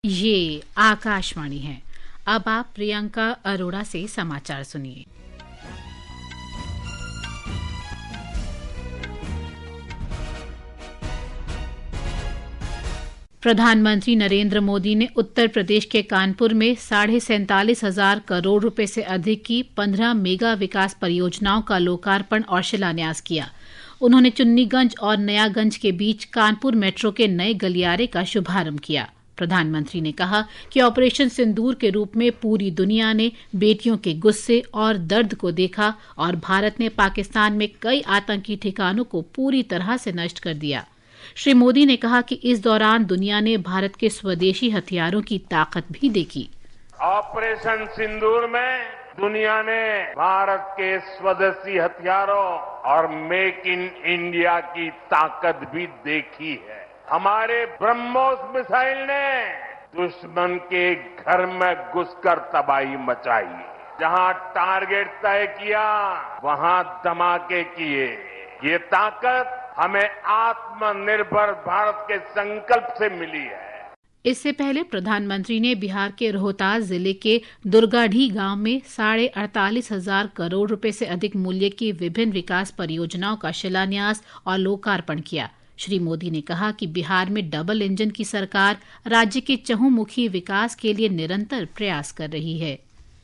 ये आकाशवाणी है। अब आप प्रियंका अरोड़ा से समाचार सुनिए। प्रधानमंत्री नरेंद्र मोदी ने उत्तर प्रदेश के कानपुर में 47,500 करोड़ रुपए से अधिक की 15 मेगा विकास परियोजनाओं का लोकार्पण और शिलान्यास किया। उन्होंने चुन्नीगंज और नयागंज के बीच कानपुर मेट्रो के नए गलियारे का शुभारंभ किया। प्रधानमंत्री ने कहा कि ऑपरेशन सिंदूर के रूप में पूरी दुनिया ने बेटियों के गुस्से और दर्द को देखा और भारत ने पाकिस्तान में कई आतंकी ठिकानों को पूरी तरह से नष्ट कर दिया। श्री मोदी ने कहा कि इस दौरान दुनिया ने भारत के स्वदेशी हथियारों की ताकत भी देखी। ऑपरेशन सिंदूर में दुनिया ने भारत के स्वदेशी हथियारों और मेक इन इंडिया की ताकत भी देखी है। हमारे ब्रह्मोस मिसाइल ने दुश्मन के घर में घुसकर तबाही मचाई। जहां टारगेट तय किया वहां धमाके किए। ये ताकत हमें आत्मनिर्भर भारत के संकल्प से मिली है। इससे पहले प्रधानमंत्री ने बिहार के रोहतास जिले के दुर्गाडीह गांव में 48,500 करोड़ रुपए से अधिक मूल्य की विभिन्न विकास परियोजनाओं का शिलान्यास और लोकार्पण किया। श्री मोदी ने कहा कि बिहार में डबल इंजन की सरकार राज्य के चहुमुखी विकास के लिए निरंतर प्रयास कर रही है।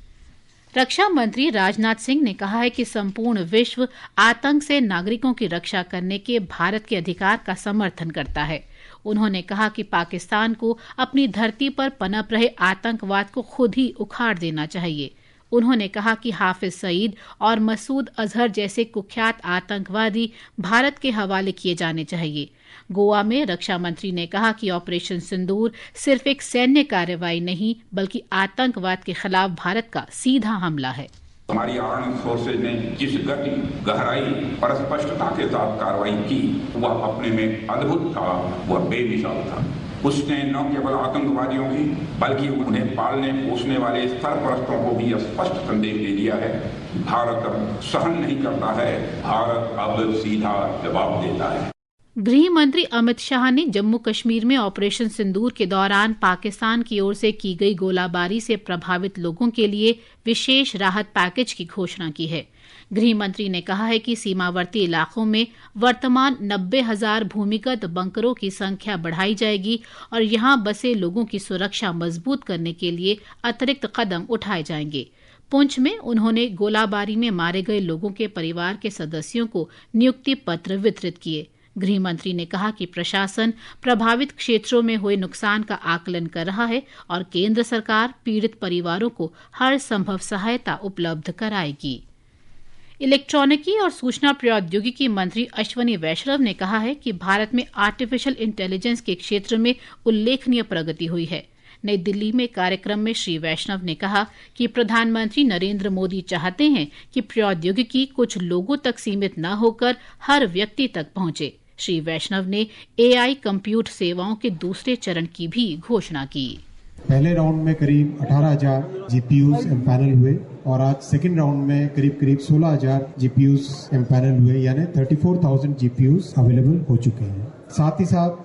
रक्षा मंत्री राजनाथ सिंह ने कहा है कि संपूर्ण विश्व आतंक से नागरिकों की रक्षा करने के भारत के अधिकार का समर्थन करता है। उन्होंने कहा कि पाकिस्तान को अपनी धरती पर पनप रहे आतंकवाद को खुद ही उखाड़ देना चाहिए। उन्होंने कहा कि हाफिज सईद और मसूद अजहर जैसे कुख्यात आतंकवादी भारत के हवाले किए जाने चाहिए। गोवा में रक्षा मंत्री ने कहा कि ऑपरेशन सिंदूर सिर्फ एक सैन्य कार्रवाई नहीं बल्कि आतंकवाद के खिलाफ भारत का सीधा हमला है। हमारी आर्म्ड फोर्सेज ने जिस गति, गहराई और स्पष्टता के साथ कार्रवाई की वह अपने में अद्भुत था, वह बेमिसाल था। उसने न केवल आतंकवादियों की बल्कि उन्हें पालने पोसने वाले सरपरस्तों को भी स्पष्ट संदेश दे दिया है। भारत अब सहन नहीं करता है, भारत अब सीधा जवाब देता है। गृह मंत्री अमित शाह ने जम्मू कश्मीर में ऑपरेशन सिंदूर के दौरान पाकिस्तान की ओर से की गई गोलाबारी से प्रभावित लोगों के लिए विशेष राहत पैकेज की घोषणा की है। गृह मंत्री ने कहा है कि सीमावर्ती इलाकों में वर्तमान 90,000 भूमिगत बंकरों की संख्या बढ़ाई जाएगी और यहां बसे लोगों की सुरक्षा मजबूत करने के लिए अतिरिक्त कदम उठाए जाएंगे। पुंछ में उन्होंने गोलाबारी में मारे गए लोगों के परिवार के सदस्यों को नियुक्ति पत्र वितरित किए। गृह मंत्री ने कहा कि प्रशासन प्रभावित क्षेत्रों में हुए नुकसान का आकलन कर रहा है और केंद्र सरकार पीड़ित परिवारों को हर संभव सहायता उपलब्ध कराएगी। इलेक्ट्रॉनिकी और सूचना प्रौद्योगिकी मंत्री अश्विनी वैष्णव ने कहा है कि भारत में आर्टिफिशियल इंटेलिजेंस के क्षेत्र में उल्लेखनीय प्रगति हुई है। नई दिल्ली में कार्यक्रम में श्री वैष्णव ने कहा कि प्रधानमंत्री नरेंद्र मोदी चाहते हैं कि प्रौद्योगिकी कुछ लोगों तक सीमित न होकर हर व्यक्ति तक पहुंचे। श्री वैष्णव ने AI कंप्यूट सेवाओं के दूसरे चरण की भी घोषणा की। पहले राउंड में करीब 18,000 GPUs एम्पैनल हुए और आज सेकंड राउंड में करीब 16,000 GPUs एम्पैनल हुए, यानी 34,000 GPUs अवेलेबल हो चुके हैं। साथ ही साथ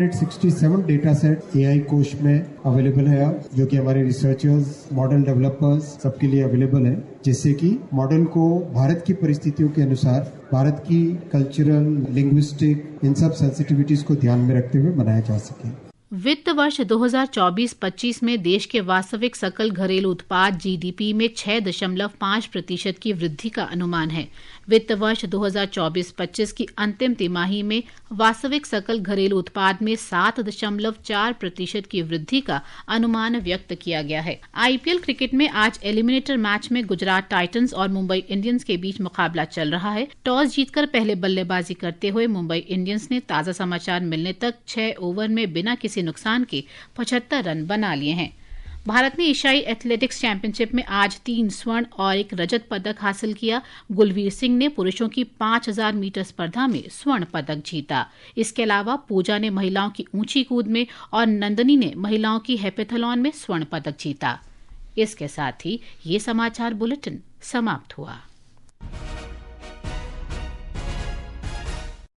367 डेटा सेट AI कोश में अवेलेबल है अब, जो कि हमारे रिसर्चर्स, मॉडल डेवलपर्स सबके लिए अवेलेबल है, जिससे कि मॉडल को भारत की परिस्थितियों के अनुसार भारत की कल्चरल, लिंग्विस्टिक इन सब सेंसिटिविटीज को ध्यान में रखते हुए बनाया जा सके। वित्त वर्ष 2024-25 में देश के वास्तविक सकल घरेलू उत्पाद GDP में 6.5% की वृद्धि का अनुमान है। वित्त वर्ष 2024-25 की अंतिम तिमाही में वास्तविक सकल घरेलू उत्पाद में 7.4% की वृद्धि का अनुमान व्यक्त किया गया है। IPL क्रिकेट में आज एलिमिनेटर मैच में गुजरात टाइटंस और मुंबई इंडियंस के बीच मुकाबला चल रहा है। टॉस जीतकर पहले बल्लेबाजी करते हुए मुंबई इंडियंस ने ताजा समाचार मिलने तक 6 ओवर में बिना किसी नुकसान के 75 रन बना लिए हैं। भारत ने एशियाई एथलेटिक्स चैंपियनशिप में आज 3 स्वर्ण और 1 रजत पदक हासिल किया। गुलवीर सिंह ने पुरुषों की 5,000 मीटर स्पर्धा में स्वर्ण पदक जीता। इसके अलावा पूजा ने महिलाओं की ऊंची कूद में और नंदनी ने महिलाओं की हेपेथलॉन में स्वर्ण पदक जीता। इसके साथ ही ये समाचार बुलेटिन समाप्त हुआ।